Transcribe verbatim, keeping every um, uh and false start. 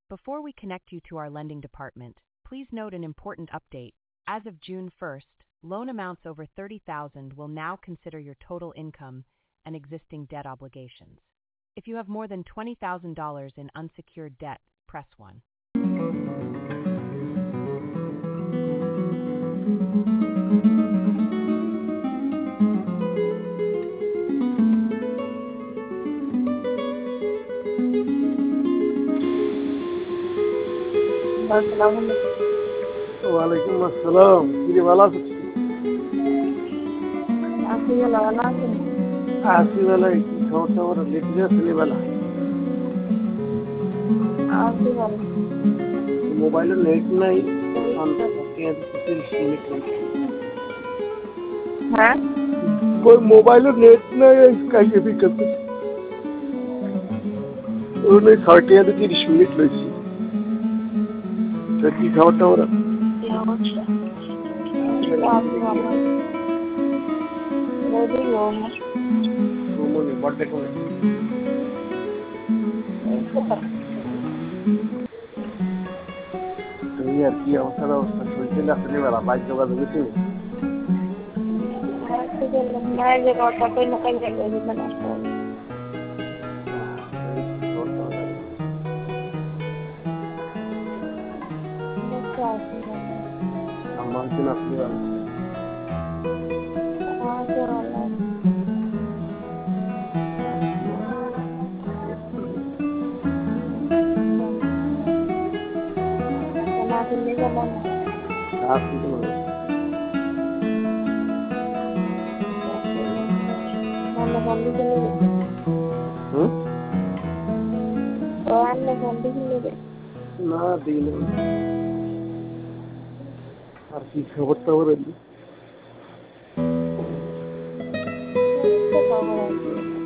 Before we connect you to our lending department, please note an important update. As of June first, loan amounts over thirty thousand dollars will now consider your total income and existing debt obligations. If you have more than twenty thousand dollars in unsecured debt, press one. ওয়ালাইকুম আসসালাম। কি রে ভালো আছিস? আছি ভালো, ভালো আছেন? আছি বেলা কি খবর টবর লিখলে ছেলে বেলা আছি ভালো। মোবাইলে নেট নাই, তিরিশ মিনিট হ্যাঁ ওই মোবাইলে নেট নাই কাইয়ে বিকাতে ওই ছয়টি হাতে তিরিশ মিনিট লইছি। কি খবর টবর? কি অবস্থা? আছি ভালো। বৌদি ঘুম ঘুমোনি বড্ডে করে এই আর কি অবস্থা অবস্থা চলছে না ছেলে বেলা বাইক যোগাযোগ হয়েছে মায়ের যে কথা কই না কাই যাবে মানে আমার দিন আসলে আছি ভালো। না দিলে যাবো না। আসছি তোমার আমরা বন্ধু কিনে দেবে। হুম ও আমরা বন্ধু কিনে দেবে। না দিলে আর কি খবর টবর? খবর আছে।